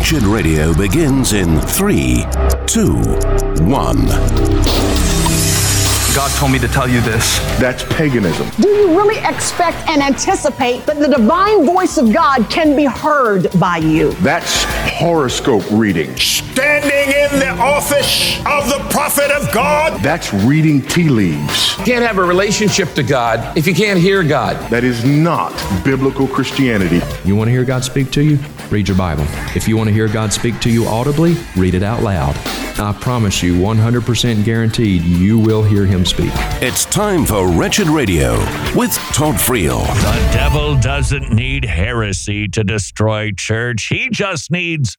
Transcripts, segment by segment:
Wretched Radio begins in 3, 2, 1. God told me to tell you this. That's paganism. Do you really expect and anticipate that the divine voice of God can be heard by you? That's horoscope reading. Standing in the office of the prophet of God. That's reading tea leaves. You can't have a relationship to God if you can't hear God. That is not biblical Christianity. You want to hear God speak to you? Read your Bible. If you want to hear God speak to you audibly, read it out loud. I promise you, 100% guaranteed, you will hear Him speak. It's time for Wretched Radio with Todd Friel. The devil doesn't need heresy to destroy church. He just needs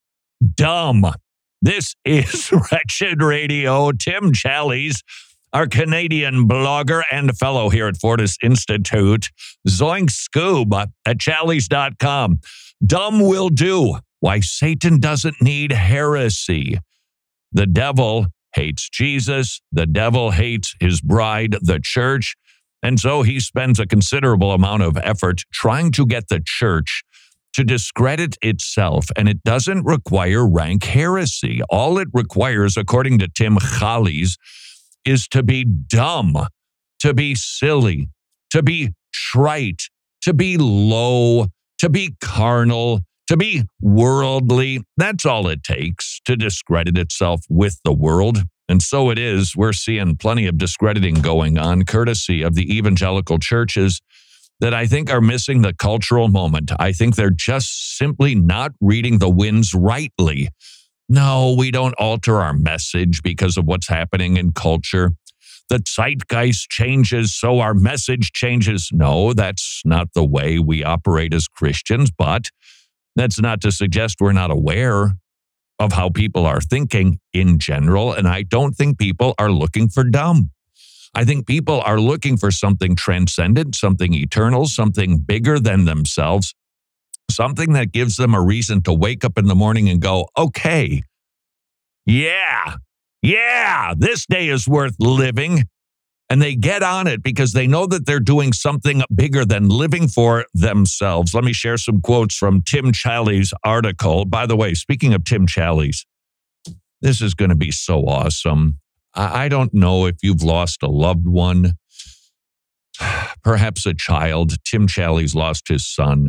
dumb. This is Wretched Radio. Tim Challies, our Canadian blogger and fellow here at Fortis Institute. Zoink Scoob at Challies.com. Dumb will do. Why Satan doesn't need heresy. The devil hates Jesus. The devil hates his bride, the church. And so he spends a considerable amount of effort trying to get the church to discredit itself. And it doesn't require rank heresy. All it requires, according to Tim Challies, is to be dumb, to be silly, to be trite, to be low, to be carnal, to be worldly. That's all it takes to discredit itself with the world. And so it is. We're seeing plenty of discrediting going on, courtesy of the evangelical churches that I think are missing the cultural moment. I think they're just simply not reading the winds rightly. No, we don't alter our message because of what's happening in culture. The zeitgeist changes, so our message changes. No, that's not the way we operate as Christians, but that's not to suggest we're not aware of how people are thinking in general, and I don't think people are looking for dumb. I think people are looking for something transcendent, something eternal, something bigger than themselves, something that gives them a reason to wake up in the morning and go, okay, yeah, this day is worth living. And they get on it because they know that they're doing something bigger than living for themselves. Let me share some quotes from Tim Challies' article. By the way, speaking of Tim Challies, this is going to be so awesome. I don't know if you've lost a loved one, perhaps a child. Tim Challies lost his son.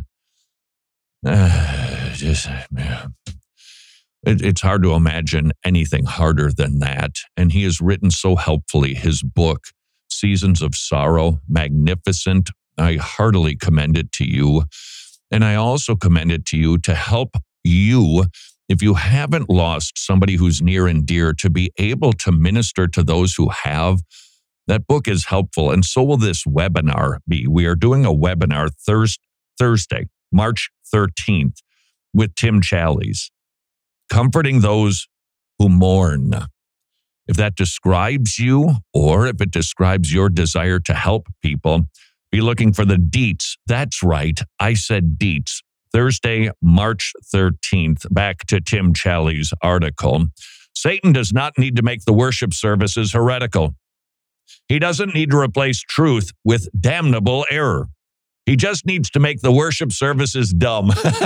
It's hard to imagine anything harder than that. And he has written so helpfully his book, Seasons of Sorrow, magnificent. I heartily commend it to you. And I also commend it to you to help you, if you haven't lost somebody who's near and dear, to be able to minister to those who have. That book is helpful, and so will this webinar be. We are doing a webinar Thursday, March 13th, with Tim Challies, comforting those who mourn. If that describes you, or if it describes your desire to help people, be looking for the deets. That's right, I said deets. Thursday, March 13th. Back to Tim Challies' article. Satan does not need to make the worship services heretical. He doesn't need to replace truth with damnable error. He just needs to make the worship services dumb.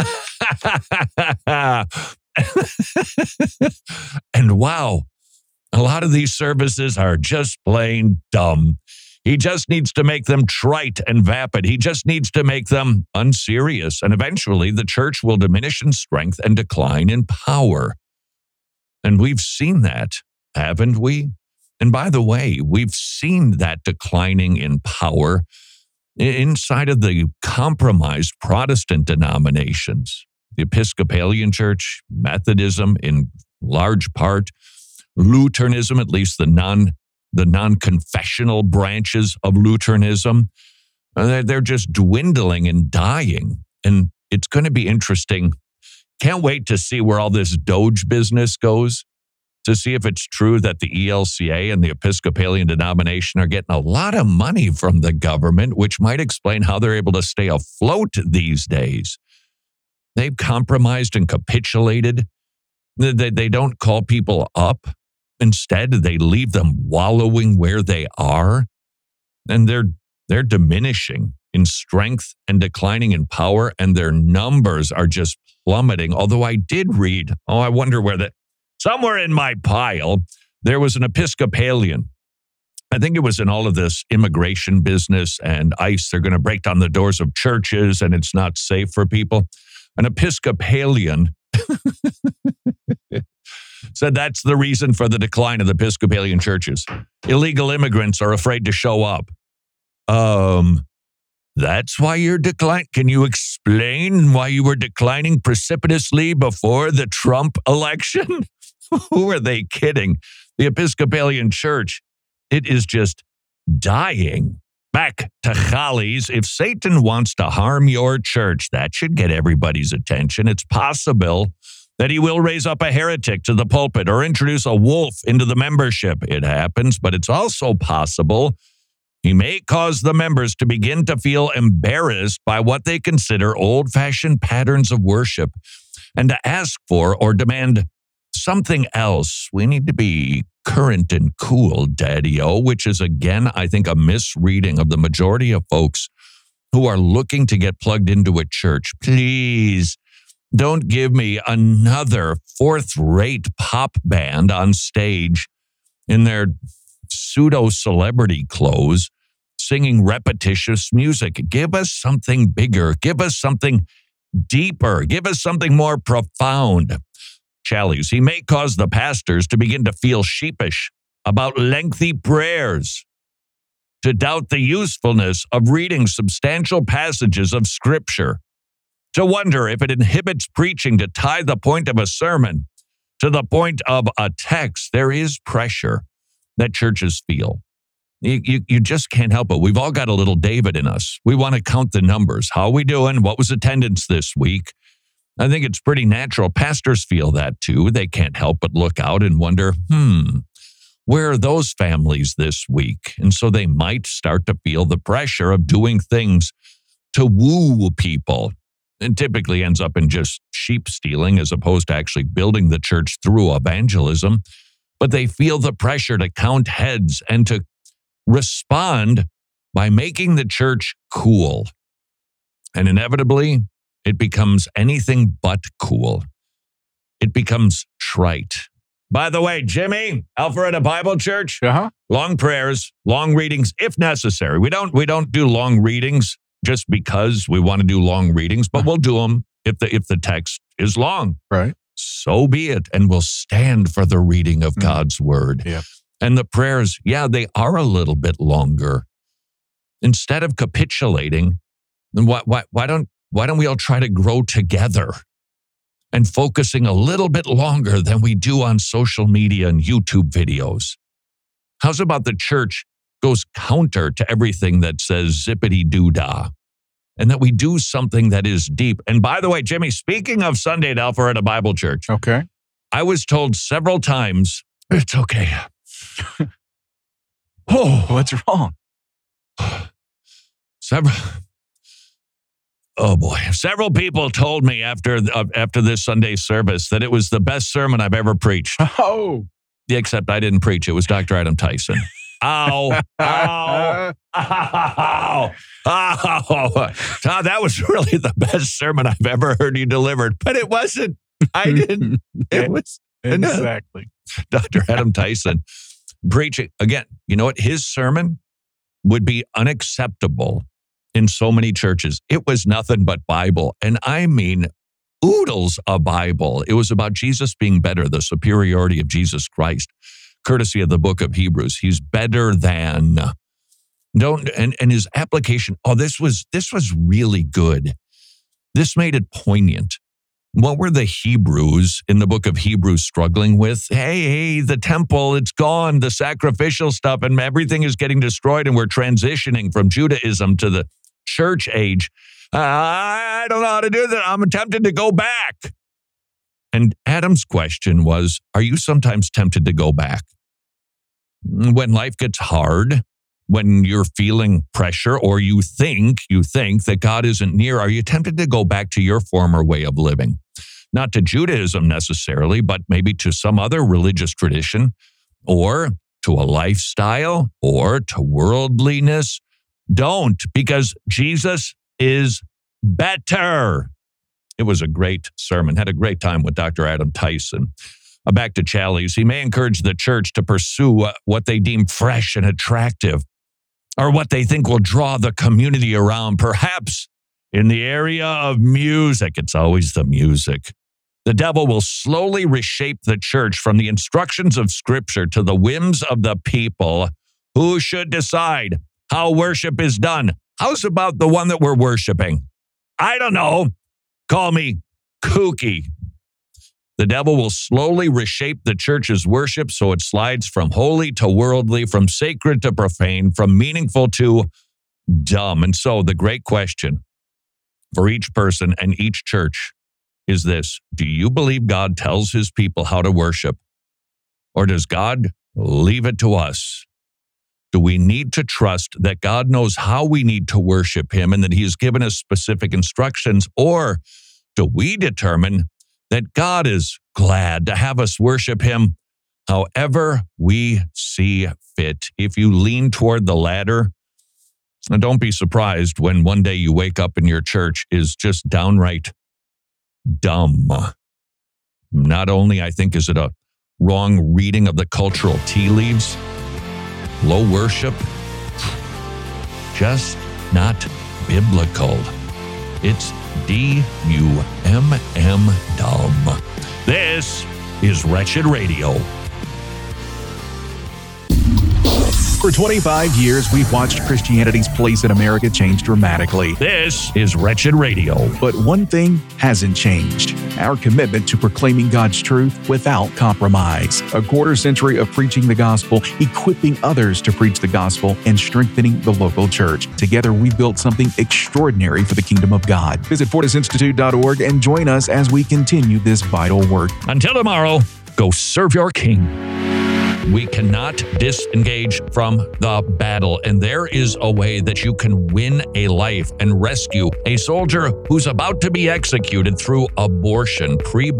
And wow, a lot of these services are just plain dumb. He just needs to make them trite and vapid. He just needs to make them unserious. And eventually the church will diminish in strength and decline in power. And we've seen that, haven't we? And by the way, we've seen that declining in power inside of the compromised Protestant denominations. The Episcopalian Church, Methodism in large part, Lutheranism, at least the non-confessional branches of Lutheranism, they're just dwindling and dying. And it's going to be interesting. Can't wait to see where all this Doge business goes, to see if it's true that the ELCA and the Episcopalian denomination are getting a lot of money from the government, which might explain how they're able to stay afloat these days. They've compromised and capitulated. They don't call people up. Instead, they leave them wallowing where they are. And they're diminishing in strength and declining in power, and their numbers are just plummeting. Although I did read, I wonder where somewhere in my pile, there was an Episcopalian. I think it was in all of this immigration business and ICE. They're going to break down the doors of churches and it's not safe for people. An Episcopalian said that's the reason for the decline of the Episcopalian churches. Illegal immigrants are afraid to show up. That's why you're declining. Can you explain why you were declining precipitously before the Trump election? Who are they kidding? The Episcopalian Church, it is just dying. Back to Challis. If Satan wants to harm your church, that should get everybody's attention. It's possible that he will raise up a heretic to the pulpit or introduce a wolf into the membership. It happens, but it's also possible he may cause the members to begin to feel embarrassed by what they consider old-fashioned patterns of worship and to ask for or demand something else. We need to be current and cool, Daddy-O, which is, again, I think, a misreading of the majority of folks who are looking to get plugged into a church. Please don't give me another fourth-rate pop band on stage in their pseudo-celebrity clothes, singing repetitious music. Give us something bigger. Give us something deeper. Give us something more profound. Challis, he may cause the pastors to begin to feel sheepish about lengthy prayers, to doubt the usefulness of reading substantial passages of Scripture, to wonder if it inhibits preaching to tie the point of a sermon to the point of a text. There is pressure that churches feel. You just can't help it. We've all got a little David in us. We want to count the numbers. How are we doing? What was attendance this week? I think it's pretty natural. Pastors feel that too. They can't help but look out and wonder, where are those families this week? And so they might start to feel the pressure of doing things to woo people. And typically ends up in just sheep stealing as opposed to actually building the church through evangelism. But they feel the pressure to count heads and to respond by making the church cool. And inevitably, it becomes anything but cool. It becomes trite. By the way, Jimmy, Alpharetta Bible Church, long prayers, long readings, if necessary. We don't do long readings just because we want to do long readings, but we'll do them if the text is long. Right. So be it, and we'll stand for the reading of God's word. Yeah. And the prayers, they are a little bit longer. Instead of capitulating, then why don't we all try to grow together and focusing a little bit longer than we do on social media and YouTube videos? How's about the church goes counter to everything that says zippity-doo-dah, and that we do something that is deep? And by the way, Jimmy, speaking of Sunday at Alpharetta Bible Church, okay, I was told several times, it's okay. What's wrong? Several people told me after this Sunday service that it was the best sermon I've ever preached. Oh. Except I didn't preach. It was Dr. Adam Tyson. Ow. Ow. Ow. Ow. Todd, that was really the best sermon I've ever heard you delivered. But it wasn't. I didn't. It was. Exactly. Dr. Adam Tyson preaching. Again, you know what? His sermon would be unacceptable in so many churches. It was nothing but Bible. And I mean, oodles of Bible. It was about Jesus being better, the superiority of Jesus Christ, courtesy of the book of Hebrews. He's better than. And his application, this was really good. This made it poignant. What were the Hebrews in the book of Hebrews struggling with? Hey, the temple, it's gone, the sacrificial stuff, and everything is getting destroyed, and we're transitioning from Judaism to the church age. I don't know how to do that. I'm tempted to go back. And Adam's question was, are you sometimes tempted to go back? When life gets hard, when you're feeling pressure, or you think that God isn't near, are you tempted to go back to your former way of living? Not to Judaism necessarily, but maybe to some other religious tradition, or to a lifestyle, or to worldliness. Don't, because Jesus is better. It was a great sermon. Had a great time with Dr. Adam Tyson. Back to Challies. He may encourage the church to pursue what they deem fresh and attractive, or what they think will draw the community around. Perhaps in the area of music, it's always the music. The devil will slowly reshape the church from the instructions of Scripture to the whims of the people who should decide how worship is done. How's about the one that we're worshiping? I don't know. Call me kooky. The devil will slowly reshape the church's worship so it slides from holy to worldly, from sacred to profane, from meaningful to dumb. And so the great question for each person and each church is this: do you believe God tells his people how to worship? Or does God leave it to us? Do we need to trust that God knows how we need to worship him and that he has given us specific instructions? Or do we determine that God is glad to have us worship him however we see fit? If you lean toward the latter, don't be surprised when one day you wake up and your church is just downright dumb. Not only, I think, is it a wrong reading of the cultural tea leaves, low worship, just not biblical. It's D-U-M-M, dumb. This is Wretched Radio. For 25 years, we've watched Christianity's place in America change dramatically. This is Wretched Radio. But one thing hasn't changed: our commitment to proclaiming God's truth without compromise. A quarter century of preaching the gospel, equipping others to preach the gospel, and strengthening the local church. Together, we've built something extraordinary for the kingdom of God. Visit FortisInstitute.org and join us as we continue this vital work. Until tomorrow, go serve your king. We cannot disengage from the battle, and there is a way that you can win a life and rescue a soldier who's about to be executed through abortion.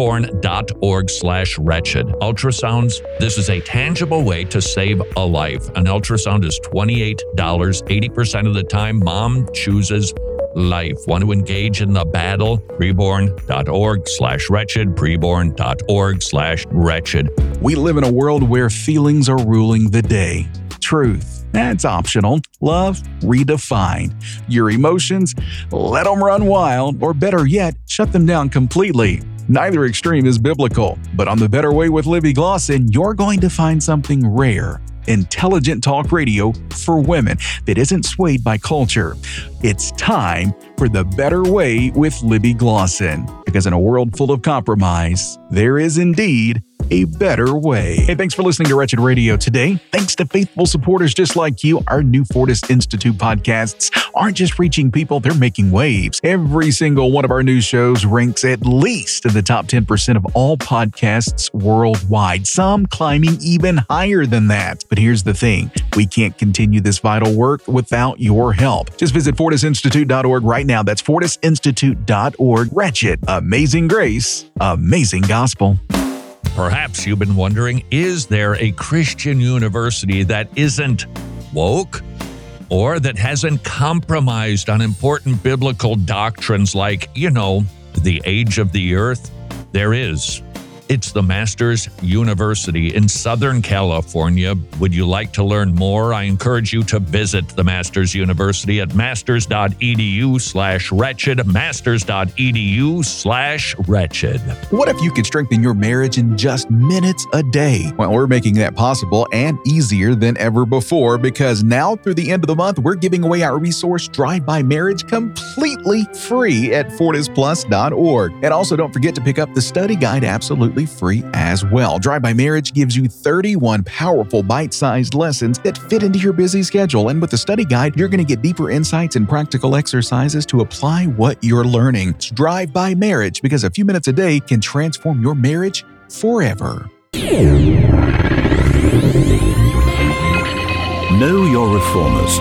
Preborn.org/wretched. Ultrasounds, this is a tangible way to save a life. An ultrasound is $28. 80% of the time, mom chooses life. Want to engage in the battle? Preborn.org/wretched. Preborn.org/wretched. We live in a world where feelings are ruling the day. Truth, that's optional. Love, redefined. Your emotions, let them run wild, or better yet, shut them down completely. Neither extreme is biblical, but on The Better Way with Libby Glosson, you're going to find something rare. Intelligent talk radio for women that isn't swayed by culture. It's time for The Better Way with Libby Glosson, because in a world full of compromise, there is indeed a better way. Hey, thanks for listening to Wretched Radio today. Thanks to faithful supporters just like you, our new Fortis Institute podcasts aren't just reaching people, they're making waves. Every single one of our new shows ranks at least in the top 10% of all podcasts worldwide, some climbing even higher than that. But here's the thing, we can't continue this vital work without your help. Just visit FortisInstitute.org right now. That's FortisInstitute.org. Wretched, amazing grace, amazing gospel. Perhaps you've been wondering, is there a Christian university that isn't woke or that hasn't compromised on important biblical doctrines like, the age of the earth? There is. It's the Masters University in Southern California. Would you like to learn more? I encourage you to visit the Masters University at masters.edu/wretched, masters.edu/wretched. What if you could strengthen your marriage in just minutes a day? Well, we're making that possible and easier than ever before, because now through the end of the month, we're giving away our resource Drive by Marriage completely free at fortisplus.org. And also don't forget to pick up the study guide absolutely free as well. Drive by Marriage gives you 31 powerful bite-sized lessons that fit into your busy schedule. And with the study guide, you're going to get deeper insights and practical exercises to apply what you're learning. It's Drive by Marriage, because a few minutes a day can transform your marriage forever. Know your reformers.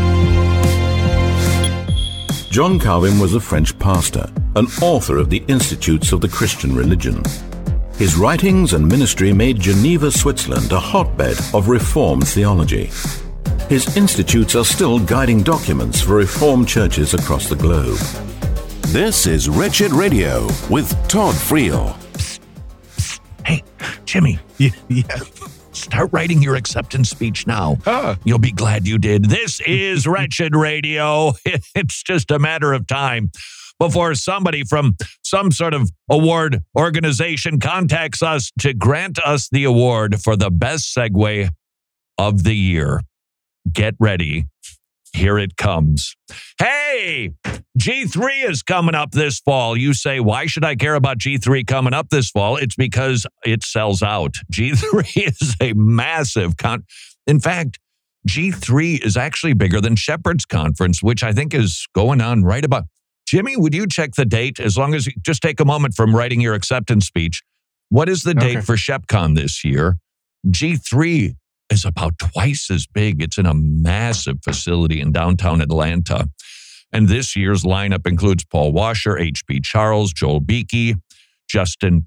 John Calvin was a French pastor, an author of the Institutes of the Christian Religion. His writings and ministry made Geneva, Switzerland, a hotbed of Reformed theology. His institutes are still guiding documents for Reformed churches across the globe. This is Wretched Radio with Todd Friel. Hey, Jimmy. Yeah. Start writing your acceptance speech now. You'll be glad you did. This is Wretched Radio. It's just a matter of time before somebody from some sort of award organization contacts us to grant us the award for the best segue of the year. Get ready. Here it comes. Hey, G3 is coming up this fall. You say, why should I care about G3 coming up this fall? It's because it sells out. G3 is a massive In fact, G3 is actually bigger than Shepherd's Conference, which I think is going on right about. Jimmy, would you check the date? As long as you just take a moment from writing your acceptance speech. What is the date for ShepCon this year? G3 is about twice as big. It's in a massive facility in downtown Atlanta. And this year's lineup includes Paul Washer, H.B. Charles, Joel Beakey, Justin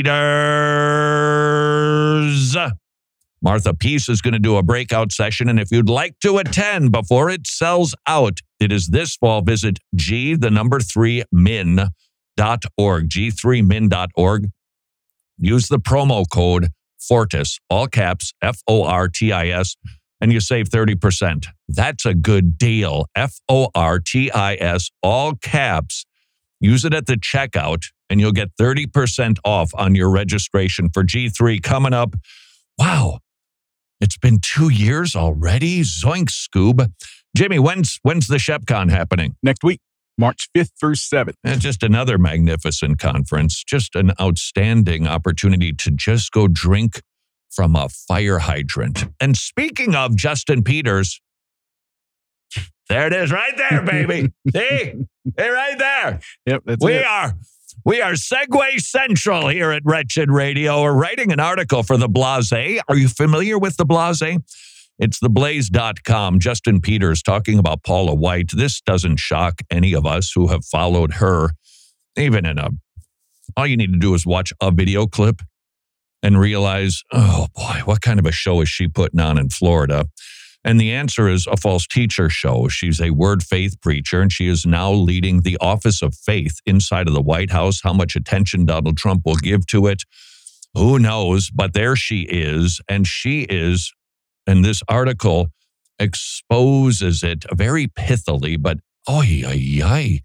Peters. Martha Peace is going to do a breakout session. And if you'd like to attend before it sells out, it is this fall. Visit G3min.org, G3min.org. Use the promo code Fortis, all caps, Fortis, and you save 30%. That's a good deal. Fortis, all caps. Use it at the checkout, and you'll get 30% off on your registration for G3 coming up. Wow, it's been 2 years already. Zoink, Scoob. Jimmy, when's the ShepCon happening? Next week, March 5th through 7th. And just another magnificent conference. Just an outstanding opportunity to just go drink from a fire hydrant. And speaking of Justin Peters, there it is right there, baby. See? Hey, right there. Yep, that's we it. We are Segway Central here at Wretched Radio. We're writing an article for The Blaze. Are you familiar with The Blaze? It's theblaze.com. Justin Peters talking about Paula White. This doesn't shock any of us who have followed her. Even all you need to do is watch a video clip and realize, oh boy, what kind of a show is she putting on in Florida? And the answer is a false teacher show. She's a word faith preacher, and she is now leading the Office of Faith inside of the White House. How much attention Donald Trump will give to it, who knows? But there she is, and and this article exposes it very pithily, but I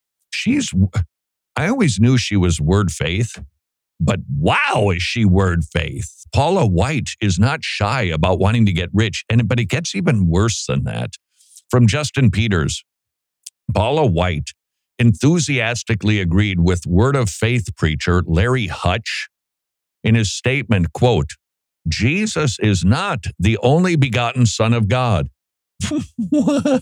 always knew she was word faith, but wow, is she word faith. Paula White is not shy about wanting to get rich, but it gets even worse than that. From Justin Peters, Paula White enthusiastically agreed with Word of Faith preacher Larry Hutch in his statement, quote, Jesus is not the only begotten Son of God. What?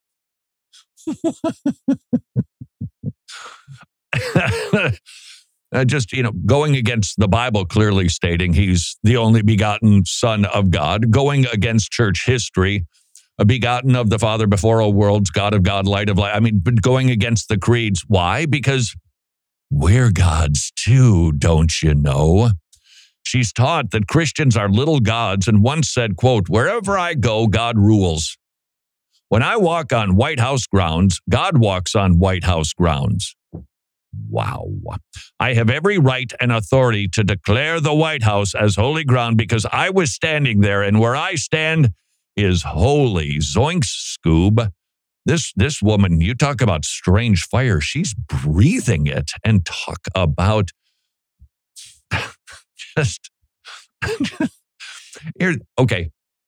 Going against the Bible, clearly stating he's the only begotten Son of God, going against church history, a begotten of the Father before all worlds, God of God, light of light. But going against the creeds. Why? Because we're God's too, don't you know? She's taught that Christians are little gods and once said, quote, wherever I go, God rules. When I walk on White House grounds, God walks on White House grounds. Wow. I have every right and authority to declare the White House as holy ground because I was standing there, and where I stand is holy. Zoink, Scoob. This woman, you talk about strange fire. She's breathing it, and talk about just here. Okay.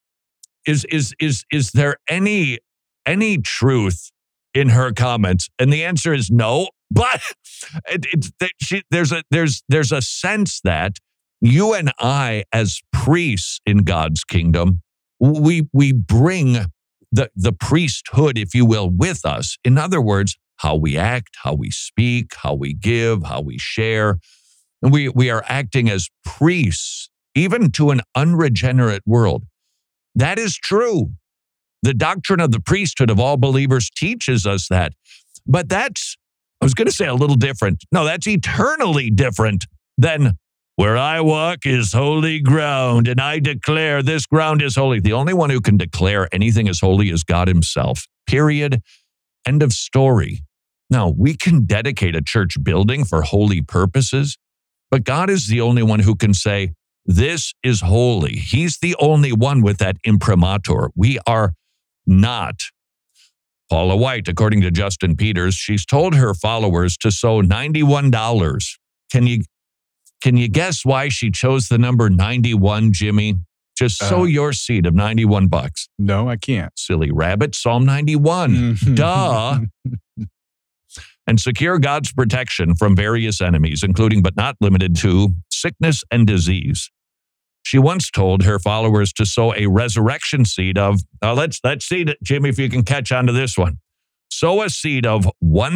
Is there any truth in her comments? And the answer is no. But there's a sense that you and I, as priests in God's kingdom, we bring the priesthood, if you will, with us. In other words, how we act, how we speak, how we give, how we share. And we are acting as priests, even to an unregenerate world. That is true. The doctrine of the priesthood of all believers teaches us that. But that's, I was going to say a little different. No, that's eternally different than where I walk is holy ground, and I declare this ground is holy. The only one who can declare anything is holy is God himself. Period. End of story. Now, we can dedicate a church building for holy purposes, but God is the only one who can say, this is holy. He's the only one with that imprimatur. We are not. Paula White, according to Justin Peters, she's told her followers to sow $91. Can you guess why she chose the number 91, Jimmy? Just sow your seed of $91. No, I can't. Silly rabbit, Psalm 91. Duh. And secure God's protection from various enemies, including but not limited to sickness and disease. She once told her followers to sow a resurrection seed of, let's see, Jimmy, if you can catch on to this one. Sow a seed of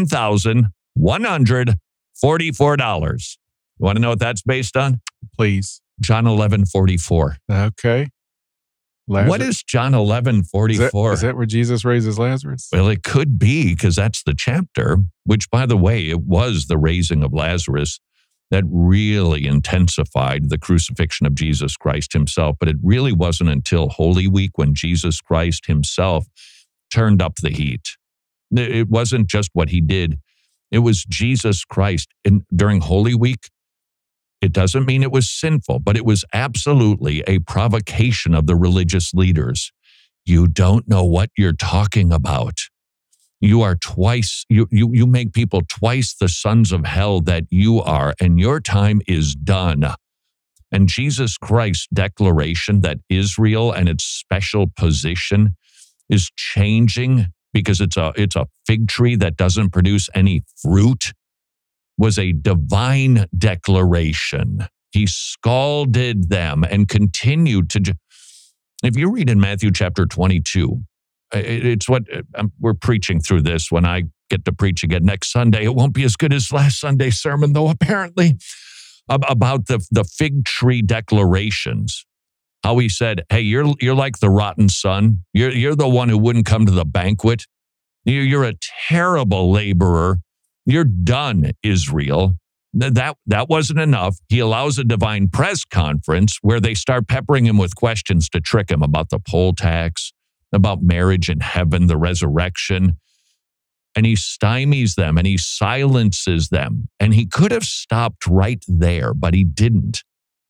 $1,144. You want to know what that's based on? Please. John 11:44. Okay. Lazarus. What is John 11:44? Is that where Jesus raises Lazarus? Well, it could be, because that's the chapter, which, by the way, it was the raising of Lazarus that really intensified the crucifixion of Jesus Christ himself. But it really wasn't until Holy Week when Jesus Christ himself turned up the heat. It wasn't just what he did. It was Jesus Christ. During Holy Week, it doesn't mean it was sinful, but it was absolutely a provocation of the religious leaders. You don't know what you're talking about. You are twice, you make people twice the sons of hell that you are, and your time is done. And Jesus Christ's declaration that Israel and its special position is changing because it's a fig tree that doesn't produce any fruit was a divine declaration. He scalded them and continued to. If you read in Matthew chapter 22, it's what we're preaching through this when I get to preach again next Sunday. It won't be as good as last Sunday's sermon, though, apparently, about the fig tree declarations. How he said, hey, you're like the rotten son. You're the one who wouldn't come to the banquet. You're a terrible laborer. You're done, Israel. That wasn't enough. He allows a divine press conference where they start peppering him with questions to trick him about the poll tax, about marriage in heaven, the resurrection. And he stymies them and he silences them. And he could have stopped right there, but he didn't.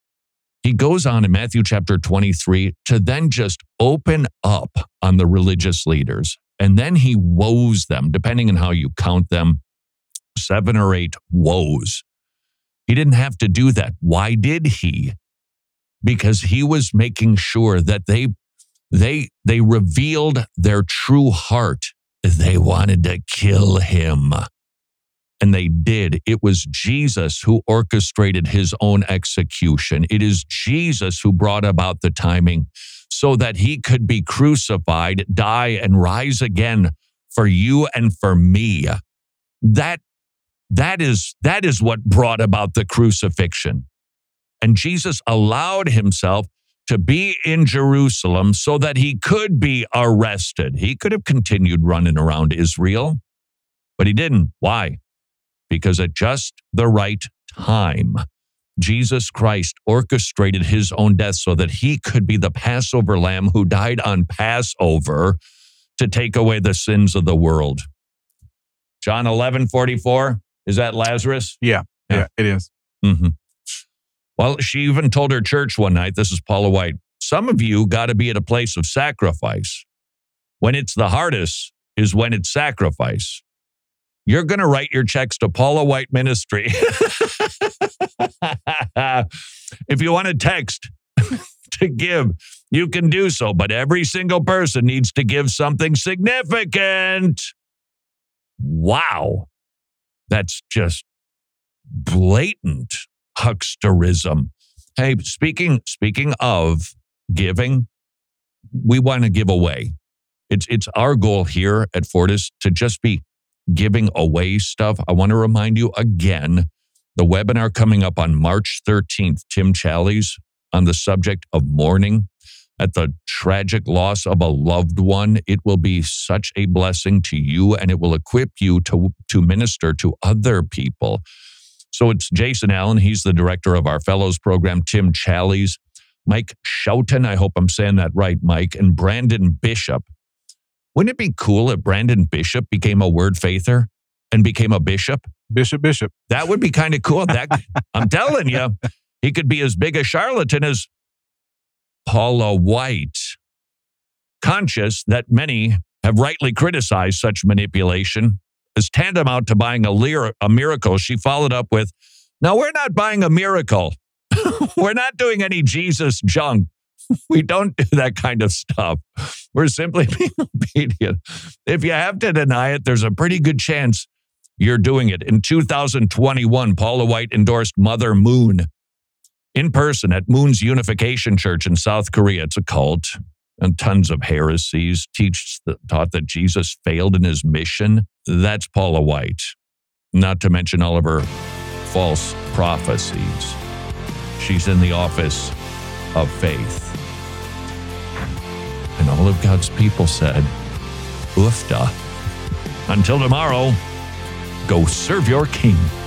He goes on in Matthew chapter 23 to then just open up on the religious leaders. And then he woes them, depending on how you count them. 7 or 8 woes. He didn't have to do that. Why did he? Because he was making sure that they revealed their true heart. They wanted to kill him. And they did. It was Jesus who orchestrated his own execution. It is Jesus who brought about the timing so that he could be crucified, die, and rise again for you and for me. That is what brought about the crucifixion. And Jesus allowed himself to be in Jerusalem so that he could be arrested. He could have continued running around Israel, but he didn't. Why? Because at just the right time, Jesus Christ orchestrated his own death so that he could be the Passover lamb who died on Passover to take away the sins of the world. John 11:44. Is that Lazarus? Yeah, it is. Mm-hmm. Well, she even told her church one night, this is Paula White, some of you got to be at a place of sacrifice. When it's the hardest is when it's sacrifice. You're going to write your checks to Paula White Ministry. If you want to text to give, you can do so, but every single person needs to give something significant. Wow. That's just blatant hucksterism. Hey, speaking of giving, we want to give away. It's our goal here at Fortis to just be giving away stuff. I want to remind you again, the webinar coming up on March 13th, Tim Challies, on the subject of mourning at the tragic loss of a loved one. It will be such a blessing to you, and it will equip you to minister to other people. So it's Jason Allen. He's the director of our Fellows program. Tim Challies, Mike Schouten, I hope I'm saying that right, Mike, and Brandon Bishop. Wouldn't it be cool if Brandon Bishop became a word faither and became a bishop? Bishop. That would be kind of cool. I'm telling you, he could be as big a charlatan as Paula White. Conscious that many have rightly criticized such manipulation as tantamount to buying a miracle, she followed up with, "No, we're not buying a miracle. We're not doing any Jesus junk. We don't do that kind of stuff. We're simply being obedient. If you have to deny it, there's a pretty good chance you're doing it." In 2021, Paula White endorsed Mother Moon in person at Moon's Unification Church in South Korea. It's a cult, and tons of heresies taught that Jesus failed in his mission. That's Paula White, not to mention all of her false prophecies. She's in the office of faith. And all of God's people said, "Oofda." Until tomorrow, go serve your king.